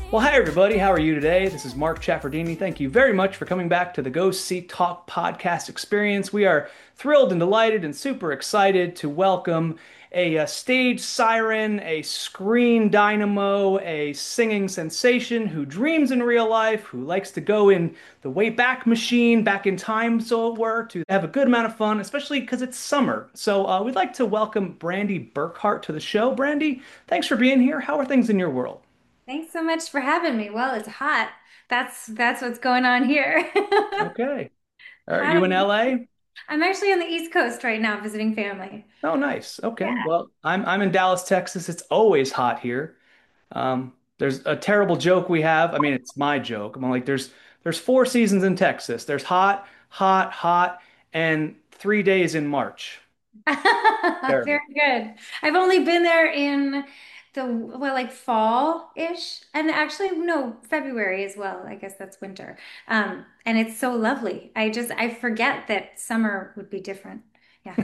Well, hi everybody. How are you today? This is Mark Chaffardini. Thank you very much for coming back to the Go See Talk podcast experience. We are thrilled and delighted and super excited to welcome a stage siren, a screen dynamo, a singing sensation who dreams in real life, who likes to go in the Wayback Machine, back in time, so it were, to have a good amount of fun, especially because it's summer. So we'd like to welcome Brandy Burkhart to the show. Brandy, thanks for being here. How are things in your world? Thanks so much for having me. Well, it's hot. That's what's going on here. Okay. Are Hot. you in LA? I'm actually on the East Coast right now visiting family. Oh, nice. Okay. Yeah. Well, I'm in Dallas, Texas. It's always hot here. There's a terrible joke we have. I mean, it's my joke. I'm like, there's four seasons in Texas. There's hot, hot, hot, and 3 days in March. Very Terrible. good. I've only been there in like fall-ish, and actually no, February as well. I guess that's winter. And it's so lovely. I forget that summer would be different. Yeah.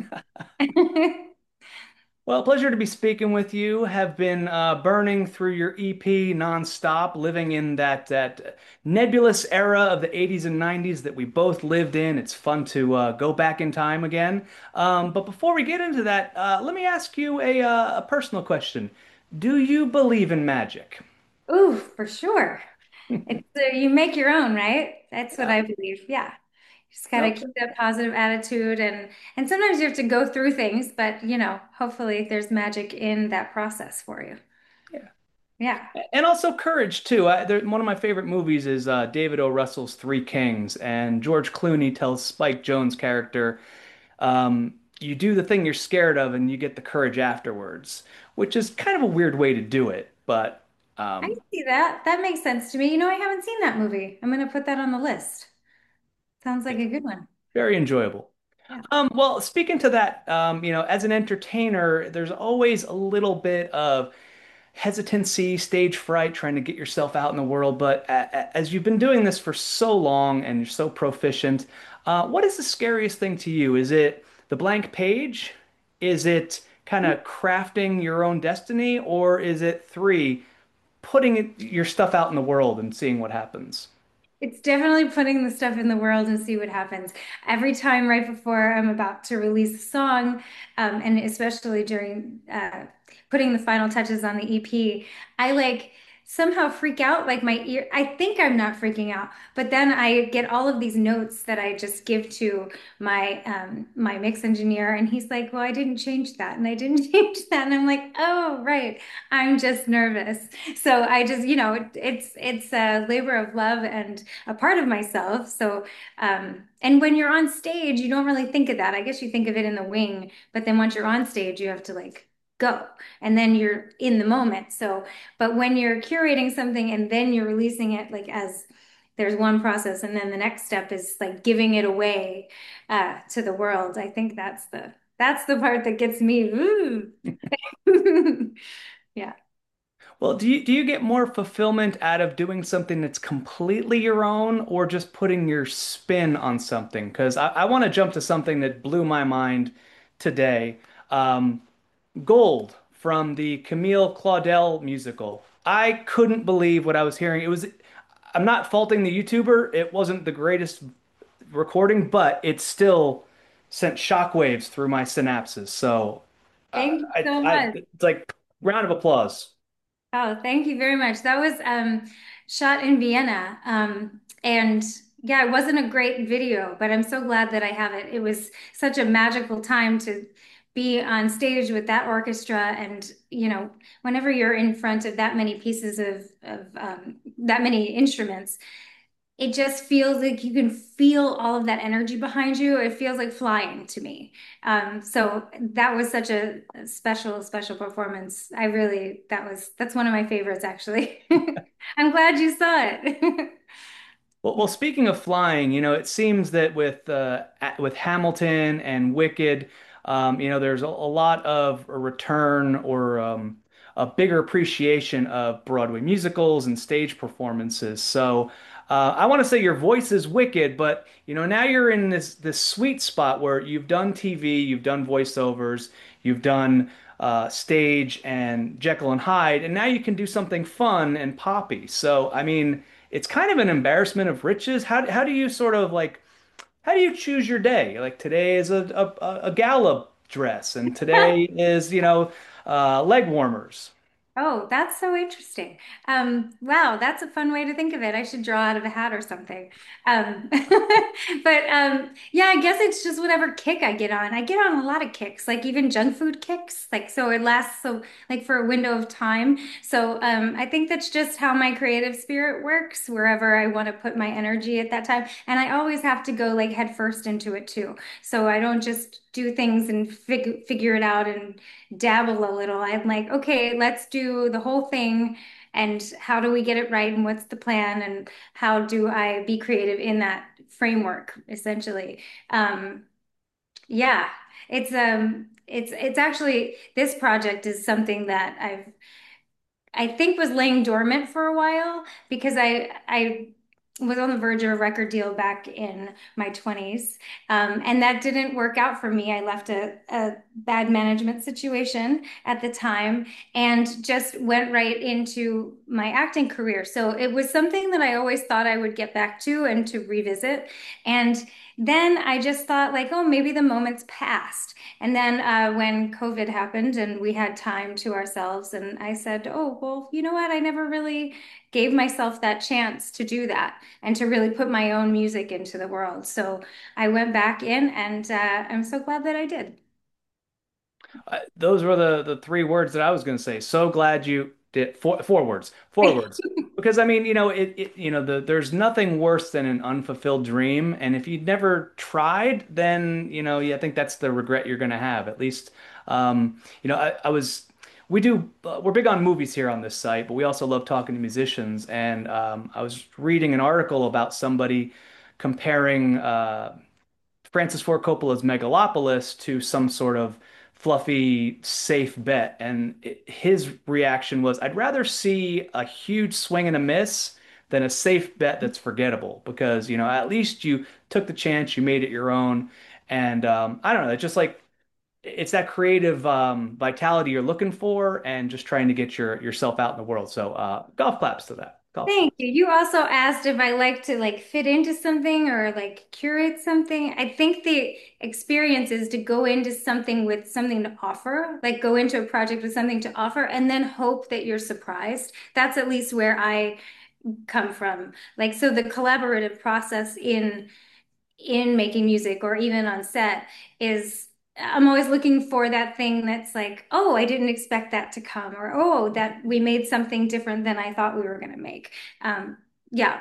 Well, pleasure to be speaking with you. Have been burning through your EP nonstop, living in that nebulous era of the 80s and 90s that we both lived in. It's fun to go back in time again. But before we get into that, let me ask you a personal question. Do you believe in magic? Ooh, for sure. It's you make your own, right? That's what Yeah. I believe. Yeah. You just gotta keep Okay. that positive attitude and sometimes you have to go through things, but hopefully there's magic in that process for you. Yeah. Yeah. And also courage too. One of my favorite movies is David O. Russell's Three Kings, and George Clooney tells Spike Jonze' character, you do the thing you're scared of, and you get the courage afterwards, which is kind of a weird way to do it, but I um, see that. That makes sense to me. I haven't seen that movie. I'm gonna put that on the list. Sounds like it's a good one. very enjoyable. Yeah. Well, speaking to that, as an entertainer, there's always a little bit of hesitancy, stage fright, trying to get yourself out in the world. But as you've been doing this for so long and you're so proficient, what is the scariest thing to you? Is it the blank page? Is it kind of crafting your own destiny? Or is it three, putting your stuff out in the world and seeing what happens? It's definitely putting the stuff in the world and see what happens. Every time right before I'm about to release a song, and especially during putting the final touches on the EP, I like somehow freak out. Like my ear, I think I'm not freaking out, but then I get all of these notes that I just give to my mix engineer, and he's like, "Well, I didn't change that, and I didn't change that," and I'm like, "Oh, right, I'm just nervous." So I just, it's a labor of love and a part of myself. So, and when you're on stage, you don't really think of that. I guess you think of it in the wing, but then once you're on stage, you have to like go and then you're in the moment. So, but when you're curating something and then you're releasing it, like as there's one process, and then the next step is like giving it away to the world. I think that's the part that gets me. Ooh. Yeah. Well, do you get more fulfillment out of doing something that's completely your own or just putting your spin on something? Because I want to jump to something that blew my mind today. Um, Gold from the Camille Claudel musical. I couldn't believe what I was hearing. I'm not faulting the YouTuber. It wasn't the greatest recording, but it still sent shockwaves through my synapses. So, Thank you so much. it's like round of applause. Oh, thank you very much. That was shot in Vienna. And yeah, it wasn't a great video, but I'm so glad that I have it. It was such a magical time to be on stage with that orchestra. And, whenever you're in front of that many pieces of that many instruments, it just feels like you can feel all of that energy behind you. It feels like flying to me. So that was such a special, special performance. That's one of my favorites, actually. I'm glad you saw it. Well, speaking of flying, it seems that with Hamilton and Wicked, there's a lot of a return or a bigger appreciation of Broadway musicals and stage performances. So I want to say your voice is Wicked, but now you're in this sweet spot where you've done TV, you've done voiceovers, you've done stage and Jekyll and Hyde, and now you can do something fun and poppy. So, I mean, it's kind of an embarrassment of riches. How do you sort of like how do you choose your day? Like today is a gala dress, and today is, leg warmers. Oh, that's so interesting. Wow, that's a fun way to think of it. I should draw out of a hat or something. Yeah, I guess it's just whatever kick I get on. I get on a lot of kicks, like even junk food kicks. Like so it lasts so like for a window of time. So I think that's just how my creative spirit works, wherever I want to put my energy at that time. And I always have to go like head first into it too. So I don't just do things and figure it out and dabble a little. I'm like, okay, let's do the whole thing. And how do we get it right? And what's the plan? And how do I be creative in that framework, essentially? Um, yeah, it's actually this project is something that I think was laying dormant for a while because I was on the verge of a record deal back in my 20s. And that didn't work out for me. I left a bad management situation at the time and just went right into my acting career. So it was something that I always thought I would get back to and to revisit. And then I just thought like, oh, maybe the moment's passed. And then when COVID happened and we had time to ourselves, and I said, oh, well, you know what? I never really gave myself that chance to do that and to really put my own music into the world. So I went back in, and I'm so glad that I did. Those were the three words that I was going to say. So glad you did four words, four words. Because I mean, there's nothing worse than an unfulfilled dream. And if you'd never tried, then, yeah, I think that's the regret you're going to have. At least, we're big on movies here on this site, but we also love talking to musicians. And I was reading an article about somebody comparing Francis Ford Coppola's Megalopolis to some sort of fluffy, safe bet. And his reaction was, I'd rather see a huge swing and a miss than a safe bet that's forgettable because, at least you took the chance, you made it your own. And I don't know, it's just like, it's that creative vitality you're looking for and just trying to get yourself out in the world. So golf claps to that. Golf claps. Thank you. You also asked if I like to like fit into something or like curate something. I think the experience is to go into something with something to offer, like go into a project with something to offer and then hope that you're surprised. That's at least where I come from. Like so the collaborative process in making music or even on set is I'm always looking for that thing that's like, oh, I didn't expect that to come, or oh, that we made something different than I thought we were going to make. Yeah,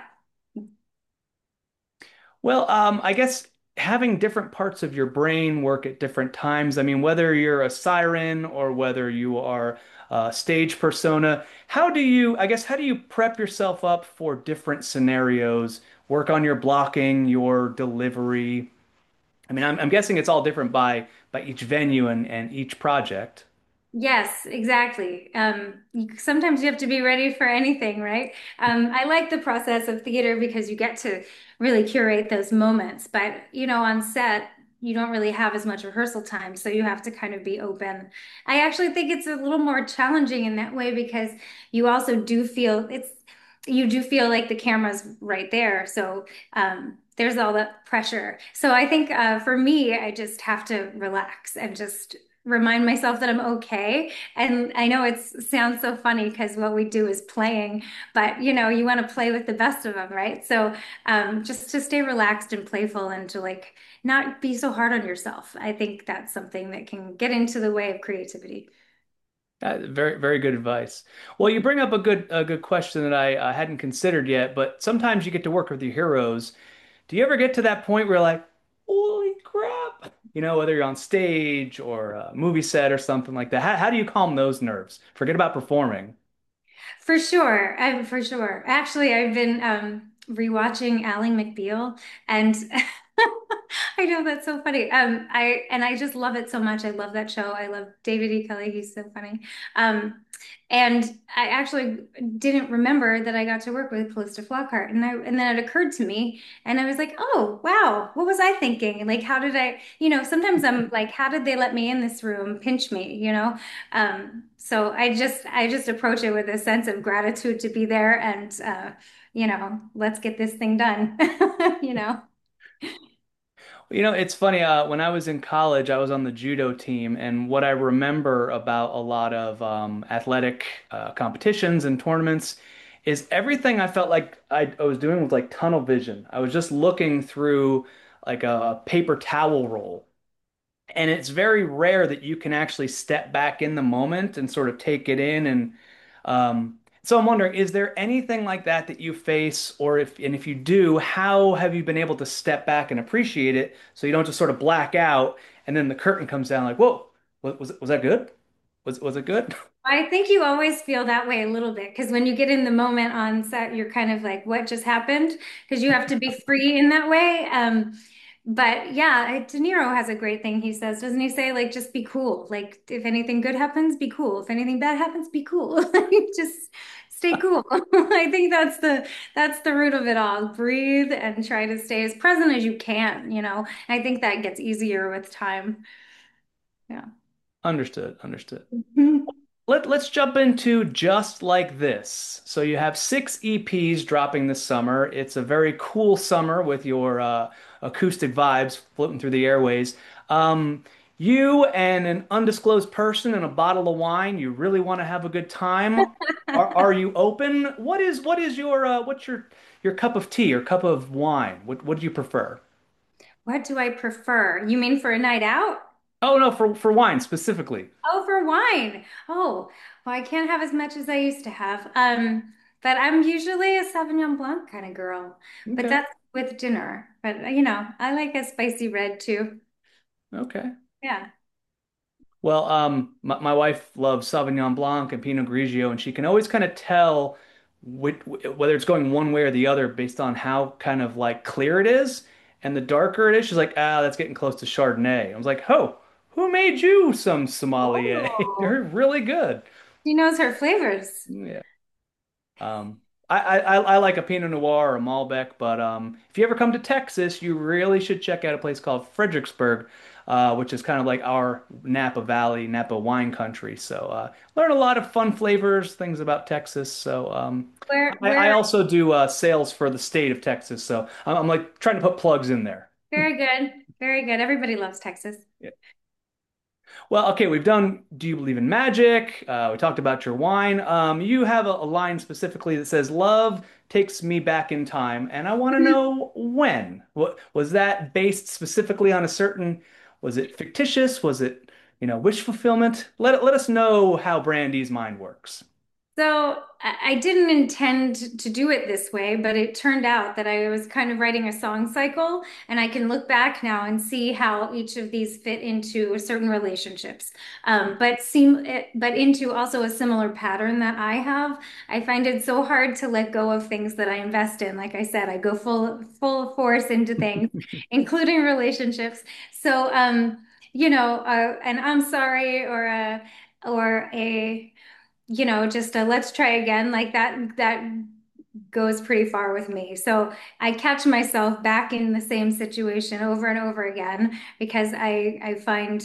Well, I guess having different parts of your brain work at different times. I mean, whether you're a siren or whether you are a stage persona, how do you prep yourself up for different scenarios? Work on your blocking, your delivery. I mean, I'm guessing it's all different by each venue and each project. yes, exactly. Sometimes you have to be ready for anything, right? I like the process of theater because you get to really curate those moments. But, on set, you don't really have as much rehearsal time, so you have to kind of be open. I actually think it's a little more challenging in that way because you also you do feel like the camera's right there. So, there's all that pressure. So I think for me, I just have to relax and just remind myself that I'm okay. And I know it sounds so funny because what we do is playing, but you want to play with the best of them, right? So just to stay relaxed and playful and to like not be so hard on yourself. I think that's something that can get into the way of creativity. Very, very good advice. Well, you bring up a good question that I hadn't considered yet, but sometimes you get to work with your heroes. Do you ever get to that point where you're like, holy crap? Whether you're on stage or a movie set or something like that. How do you calm those nerves? Forget about performing. For sure. For sure. Actually, I've been rewatching Ally McBeal and I know that's so funny. I just love it so much. I love that show. I love David E. Kelly. He's so funny. And I actually didn't remember that I got to work with Calista Flockhart, and then it occurred to me, and I was like, oh wow, what was I thinking? And like, how did I? Sometimes I'm like, how did they let me in this room, pinch me? So I just approach it with a sense of gratitude to be there, and let's get this thing done. You know. It's funny. When I was in college, I was on the judo team, and what I remember about a lot of athletic competitions and tournaments is everything I felt like I was doing was like tunnel vision. I was just looking through like a paper towel roll. And it's very rare that you can actually step back in the moment and sort of take it in. And so I'm wondering, is there anything like that that you face, or if you do, how have you been able to step back and appreciate it so you don't just sort of black out and then the curtain comes down like, whoa, was that good? Was it good? I think you always feel that way a little bit because when you get in the moment on set, you're kind of like, what just happened? Because you have to be free in that way. But yeah, De Niro has a great thing he says, doesn't he say, like, just be cool. Like, if anything good happens, be cool. If anything bad happens, be cool. Like, just stay cool. I think that's the root of it all. Breathe and try to stay as present as you can. I think that gets easier with time. Yeah. Understood, understood. Let's jump into Just Like This. So you have six EPs dropping this summer. It's a very cool summer with your acoustic vibes floating through the airways. You and an undisclosed person and a bottle of wine. You really want to have a good time. Are you open? What is your what's your cup of tea or cup of wine? What do you prefer? What do I prefer? You mean for a night out? Oh no, for wine specifically. Oh, for wine. Oh, well, I can't have as much as I used to have. But I'm usually a Sauvignon Blanc kind of girl. But Okay. that's with dinner. But I like a spicy red too. Okay. Yeah. Well, my wife loves Sauvignon Blanc and Pinot Grigio, and she can always kind of tell whether it's going one way or the other based on how kind of like clear it is. And the darker it is, she's like, that's getting close to Chardonnay. I was like, oh, who made you some sommelier? Oh, You're really good. she knows her flavors. Yeah. Um, I like a Pinot Noir or a Malbec, but if you ever come to Texas, you really should check out a place called Fredericksburg, which is kind of like our Napa Valley, Napa wine country. So learn a lot of fun flavors, things about Texas. So Where, I where, also do sales for the state of Texas, so I'm like trying to put plugs in there. very good. Very good. Everybody loves Texas. Well, okay, we've done Do You Believe in Magic? We talked about your wine. You have a line specifically that says, Love takes me back in time, and I want to know when. What was that based specifically on was it fictitious? Was it, wish fulfillment? Let us know how Brandy's mind works. So I didn't intend to do it this way, but it turned out that I was kind of writing a song cycle, and I can look back now and see how each of these fit into certain relationships, but into also a similar pattern that I have. I find it so hard to let go of things that I invest in. Like I said, I go full force into things, including relationships. So, and I'm sorry, or a just a let's try again like that goes pretty far with me. So I catch myself back in the same situation over and over again because I find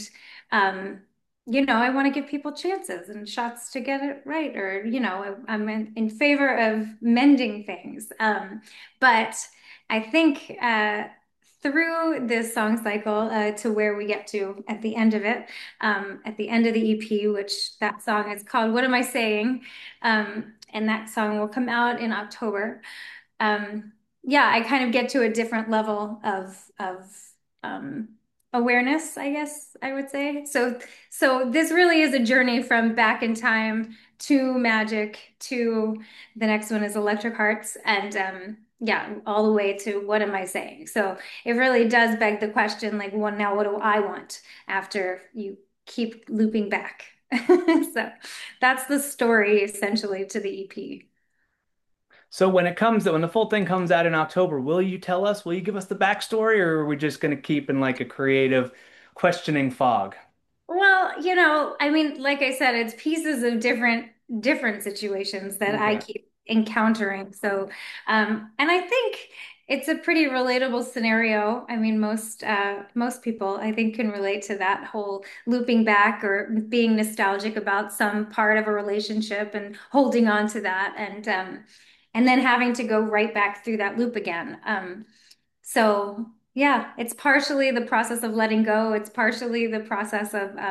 I want to give people chances and shots to get it right, or I'm in favor of mending things. But I think through this song cycle to where we get to at the end of it, at the end of the EP, which that song is called What Am I Saying? And that song will come out in October. Yeah, I kind of get to a different level of um, awareness, I guess I would say. So this really is a journey from back in time to magic to the next one is Electric Hearts, and yeah, all the way to what am I saying? So it really does beg the question, like, well, now what do I want after you keep looping back? So that's the story essentially to the EP. So when the full thing comes out in October, will you tell us? Will you give us the backstory, or are we just going to keep in like a creative questioning fog? Well, I mean, like I said, it's pieces of different situations that I Okay. keep encountering. So, and I think it's a pretty relatable scenario. I mean, most people I think can relate to that whole looping back or being nostalgic about some part of a relationship and holding on to that, and then having to go right back through that loop again. So yeah, it's partially the process of letting go. It's partially the process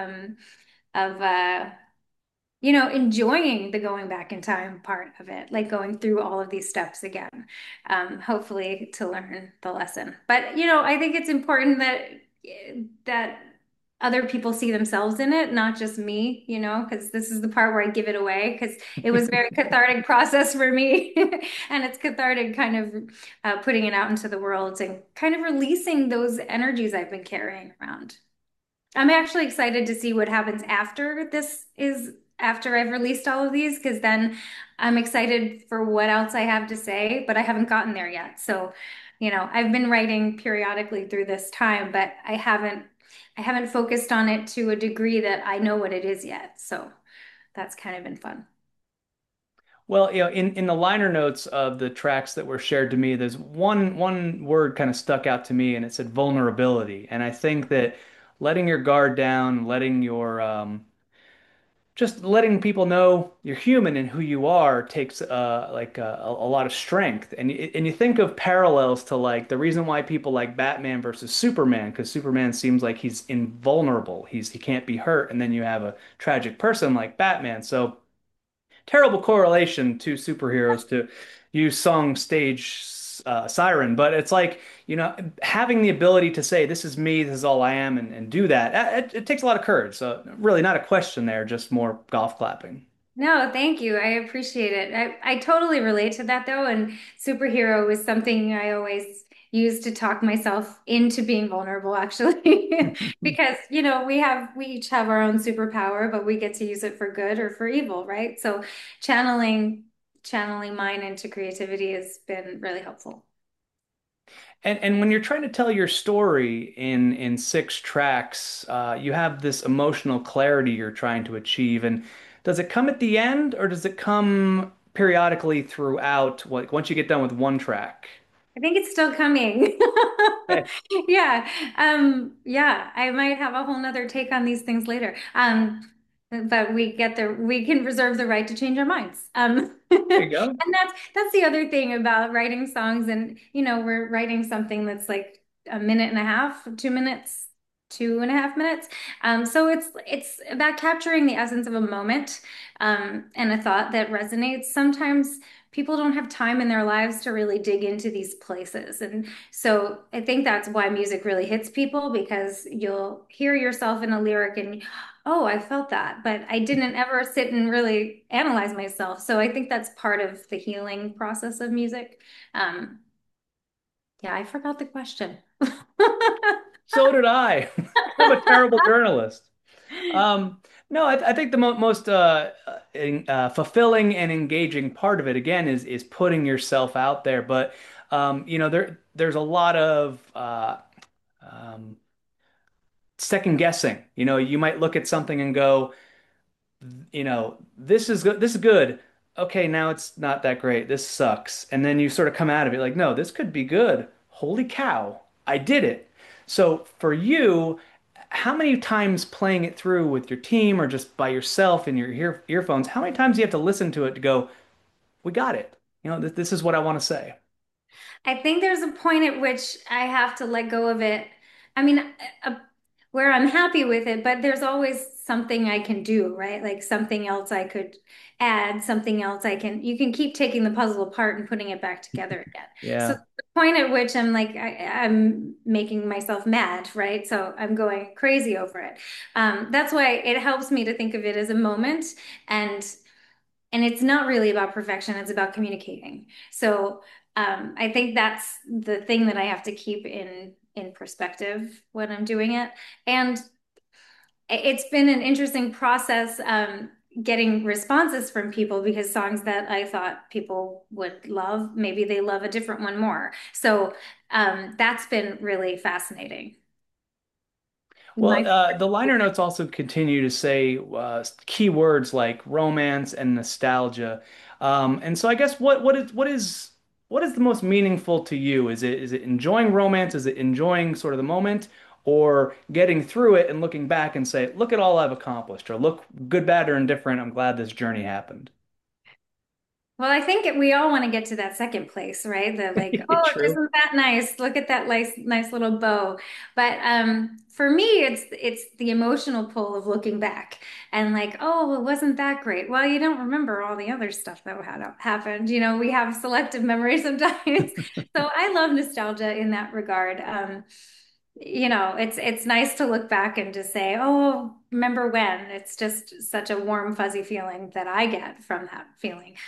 of enjoying the going back in time part of it, like going through all of these steps again, hopefully to learn the lesson. But I think it's important that other people see themselves in it, not just me, because this is the part where I give it away because it was a very cathartic process for me. And it's cathartic kind of putting it out into the world and kind of releasing those energies I've been carrying around. I'm actually excited to see what happens after I've released all of these, because then I'm excited for what else I have to say, but I haven't gotten there yet. So, I've been writing periodically through this time, but I haven't focused on it to a degree that I know what it is yet. So that's kind of been fun. Well, in the liner notes of the tracks that were shared to me, there's one word kind of stuck out to me, and it said vulnerability. And I think that letting your guard down, letting your just letting people know you're human and who you are takes like a lot of strength. And you think of parallels to like the reason why people like Batman versus Superman, because Superman seems like he's invulnerable. He can't be hurt, and then you have a tragic person like Batman. So terrible correlation to superheroes to use song stage siren, but it's like, having the ability to say, this is me, this is all I am, and do that, it takes a lot of courage. So, really, not a question there, just more golf clapping. No, thank you. I appreciate it. I totally relate to that though. And superhero is something I always use to talk myself into being vulnerable, actually. Because, we each have our own superpower, but we get to use it for good or for evil, right? So channeling mine into creativity has been really helpful. And when you're trying to tell your story in six tracks, you have this emotional clarity you're trying to achieve. And does it come at the end, or does it come periodically throughout, like once you get done with one track? I think it's still coming. Yeah. Yeah, I might have a whole nother take on these things later. But we can reserve the right to change our minds. There you go. And that's the other thing about writing songs. And we're writing something that's like a minute and a half, 2 minutes, 2.5 minutes. So it's about capturing the essence of a moment, and a thought that resonates. Sometimes people don't have time in their lives to really dig into these places. And so I think that's why music really hits people, because you'll hear yourself in a lyric and, oh, I felt that, but I didn't ever sit and really analyze myself. So I think that's part of the healing process of music. Um, yeah, I forgot the question. So did I. I'm a terrible journalist. Um, no, I think the most fulfilling and engaging part of it again is putting yourself out there. But there's a lot of um, second guessing. You might look at something and go, this is good. This is good. Okay, now it's not that great. This sucks. And then you sort of come out of it like, no, this could be good. Holy cow, I did it. So for you, how many times playing it through with your team or just by yourself in your earphones, how many times do you have to listen to it to go, we got it? This is what I want to say. I think there's a point at which I have to let go of it. I mean, uh, where I'm happy with it, but there's always something I can do, right? Like something else I could add, something else you can keep taking the puzzle apart and putting it back together again. So Yeah. the point at which I'm like, I'm making myself mad, right? So I'm going crazy over it. That's why it helps me to think of it as a moment, and it's not really about perfection, it's about communicating. So I think that's the thing that I have to keep in perspective when I'm doing it. And it's been an interesting process. getting responses from people because songs that I thought people would love, maybe they love a different one more. So that's been really fascinating. Well, My the liner notes also continue to say key words like romance and nostalgia. And so I guess what is the most meaningful to you? Is it enjoying romance? Is it enjoying sort of the moment, or getting through it and looking back and say, look at all I've accomplished, or look, good, bad, or indifferent, I'm glad this journey happened. Well, I think we all want to get to that second place, right? The like, oh, True. isn't that nice? Look at that nice little bow. But for me, it's the emotional pull of looking back and like, oh, it wasn't that great. Well, you don't remember all the other stuff that had happened. You know, we have selective memory sometimes. So I love nostalgia in that regard. It's nice to look back and to say, oh, remember when? It's just such a warm, fuzzy feeling that I get from that feeling.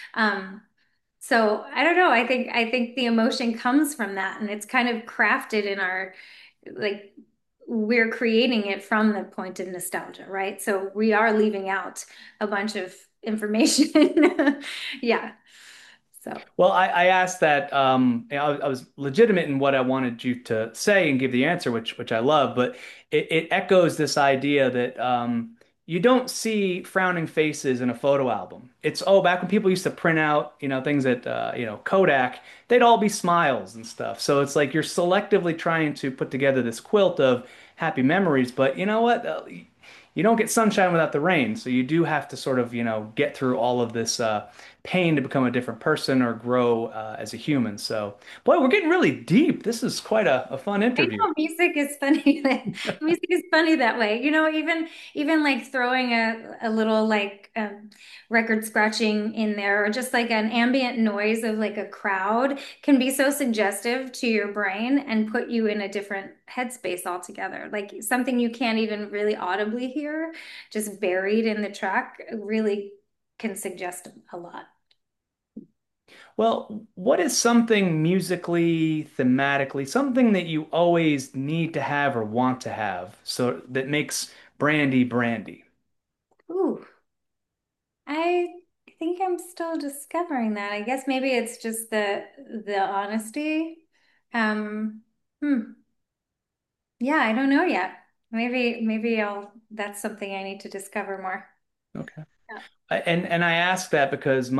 So I don't know. I think the emotion comes from that, and it's kind of crafted in our like we're creating it from the point of nostalgia, right? So we are leaving out a bunch of information. Yeah. So Well, I asked that. I was legitimate in what I wanted you to say and give the answer, which I love, but it echoes this idea that you don't see frowning faces in a photo album. It's back when people used to print out, things at Kodak, they'd all be smiles and stuff. So it's like you're selectively trying to put together this quilt of happy memories, but you know what? You don't get sunshine without the rain, so you do have to sort of, get through all of this pain to become a different person or grow as a human. So, boy, we're getting really deep. This is quite a fun I interview. know music is funny. Music is funny that way. Even like throwing a little like record scratching in there, or just like an ambient noise of like a crowd can be so suggestive to your brain and put you in a different headspace altogether. Like something you can't even really audibly hear, just buried in the track, really can suggest a lot. Well, what is something musically, thematically, something that you always need to have or want to have, so that makes Brandy Brandy? Ooh. I think I'm still discovering that. I guess maybe it's just the honesty. Um, hmm. Yeah, I don't know yet. Maybe I'll that's something I need to discover more. Okay. Yeah. And I ask that because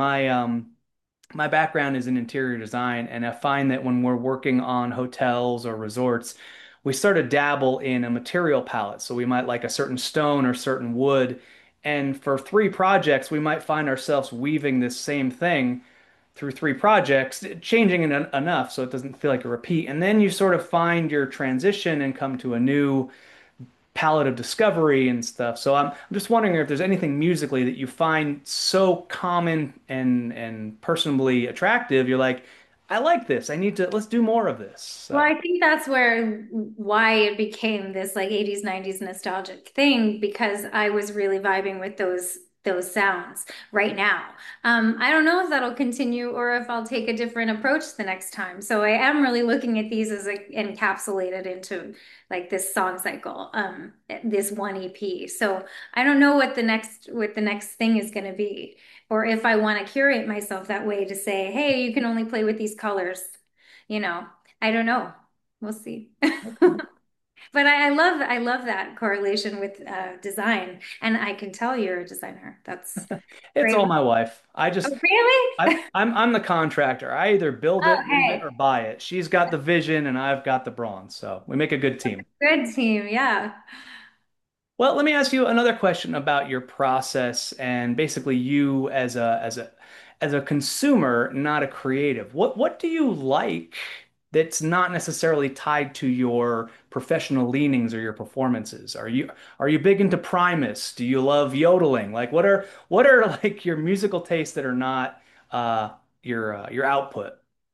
my background is in interior design, and I find that when we're working on hotels or resorts, we start to dabble in a material palette. So we might like a certain stone or certain wood. And for three projects, we might find ourselves weaving this same thing through three projects, changing it enough so it doesn't feel like a repeat. And then you sort of find your transition and come to a new palette of discovery and stuff. So I'm just wondering if there's anything musically that you find so common and personally attractive. You're like, I like this. Let's do more of this. Well, So, I think that's why it became this like 80s, 90s nostalgic thing because I was really vibing with those sounds right now. I don't know if that'll continue or if I'll take a different approach the next time. So I am really looking at these as like encapsulated into like this song cycle, this one EP. So I don't know what the next thing is going to be, or if I want to curate myself that way to say, hey, you can only play with these colors, you know. I don't know. We'll see. okay. But I love that correlation with design, and I can tell you're a designer. That's It's great. all my wife. Oh, really? I'm the contractor. I either build Oh, it, move it, or hey, buy it. She's got the vision and I've got the brawn. So we make a good team. good team. Yeah. Well, let me ask you another question about your process and basically you as a consumer, not a creative. What do you like that's not necessarily tied to your professional leanings or your performances? Are you big into Primus? Do you love yodeling? Like what are like your musical tastes that are not uh your output?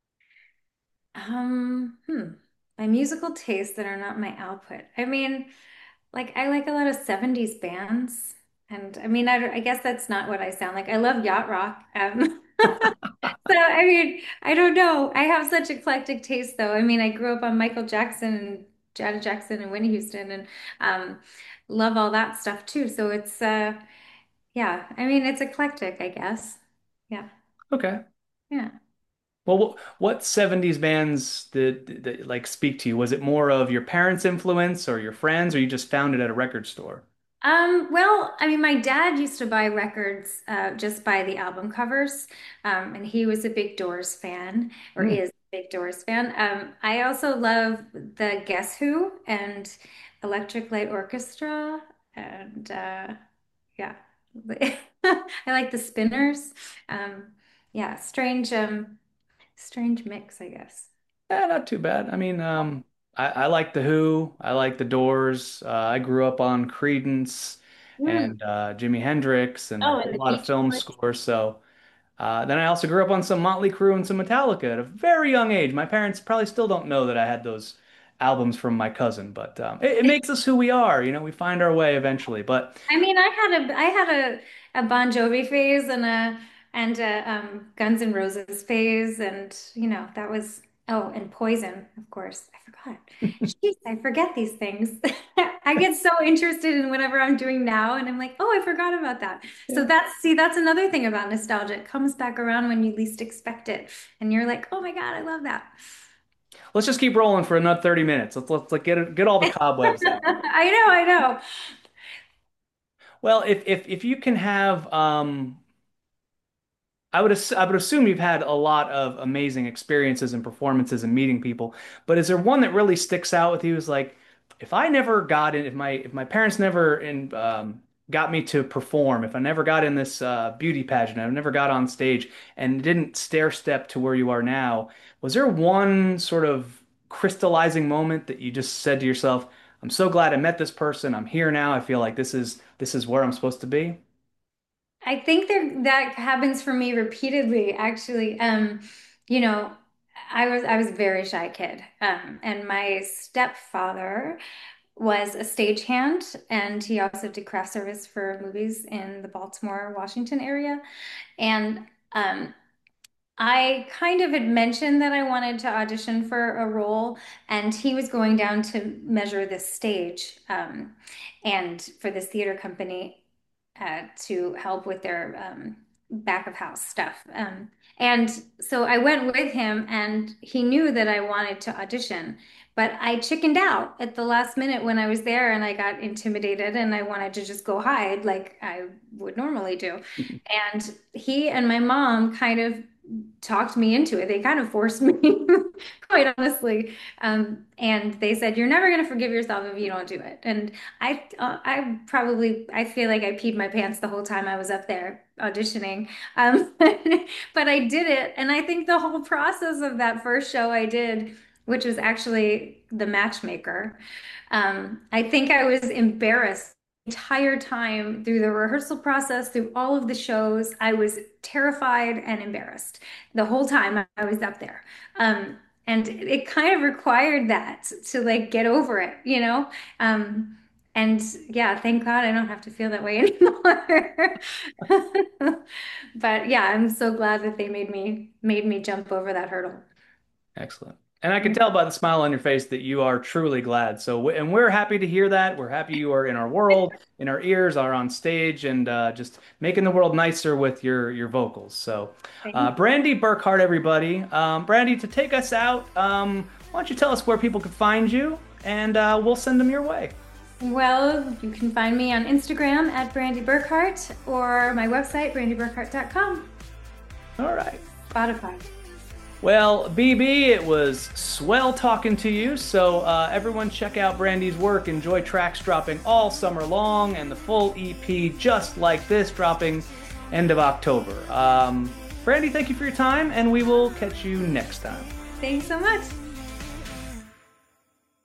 Hmm. My musical tastes that are not my output. I mean, like I like a lot of 70s bands. And I mean, I guess that's not what I sound like. I love yacht rock. So, I mean, I don't know. I have such eclectic taste, though. I mean, I grew up on Michael Jackson and Janet Jackson and Whitney Houston and um, love all that stuff too. So Yeah, I mean, it's eclectic, I guess. Yeah, Okay. yeah. Well, what 70s bands did like speak to you? Was it more of your parents' influence or your friends, or you just found it at a record store? Well, I mean, my dad used to buy records just by the album covers, and he was a big Doors fan, or Hmm. is a big Doors fan. I also love the Guess Who and Electric Light Orchestra, and yeah, I like the Spinners. Um, yeah, strange mix, I guess. Not too bad. I mean, I like The Who. I like The Doors. I grew up on Creedence Mm. and Jimi Hendrix and a Oh, whole and the lot of Beach film Boys. scores. So then I also grew up on some Motley Crue and some Metallica at a very young age. My parents probably still don't know that I had those albums from my cousin, but it makes us who we are. You know, we find our way eventually. But I mean, I had a Bon Jovi phase and a Guns N' Roses phase, and that was and Poison, of course. I forgot. Jeez, I forget these things. I get so interested in whatever I'm doing now, and I'm like, oh, I forgot about that. So yeah, that's another thing about nostalgia. It comes back around when you least expect it, and you're like, oh my God, I love that. let's just keep rolling for another 30 minutes. Let's like get all the cobwebs out. I know. Well, if you can have I would assume you've had a lot of amazing experiences and performances and meeting people, but is there one that really sticks out with you? Is like if I never got in, if my parents never got me to perform, if I never got in this beauty pageant, I never got on stage and didn't stair step to where you are now, was there one sort of crystallizing moment that you just said to yourself, "I'm so glad I met this person. I'm here now. I feel like this is where I'm supposed to be." I think that happens for me repeatedly, actually. You know, I was a very shy kid. And my stepfather was a stagehand, and he also did craft service for movies in the Baltimore, Washington area. And I kind of had mentioned that I wanted to audition for a role, and he was going down to measure this stage, and for this theater company to help with their back of house stuff. And so I went with him, and he knew that I wanted to audition, but I chickened out at the last minute when I was there, and I got intimidated, and I wanted to just go hide like I would normally do. And he and my mom kind of talked me into it. They kind of forced me, quite honestly. And they said, "You're never going to forgive yourself if you don't do it." And I feel like I peed my pants the whole time I was up there auditioning. But I did it. And I think the whole process of that first show I did, which was actually The Matchmaker, I think I was embarrassed entire time through the rehearsal process, through all of the shows. I was terrified and embarrassed the whole time I was up there. And it kind of required that to like get over it, you know? Um, and yeah, thank God I don't have to feel that way anymore. But yeah, I'm so glad that they made me jump over that hurdle. Excellent. And I can tell by the smile on your face that you are truly glad. So, and we're happy to hear that. We're happy you are in our world, in our ears, are on stage, and just making the world nicer with your vocals. So, Thank Brandy Burkhart, everybody. Brandy, to take us out, why don't you tell us where people can find you, and we'll send them your way. Well, you can find me on Instagram at Brandy Burkhart or my website, brandyburkhart.com. All right. Spotify. Well, BB, it was swell talking to you. So, everyone, check out Brandy's work. Enjoy tracks dropping all summer long, and the full EP, just like this, dropping end of October. Brandy, thank you for your time, and we will catch you next time. Thanks so much.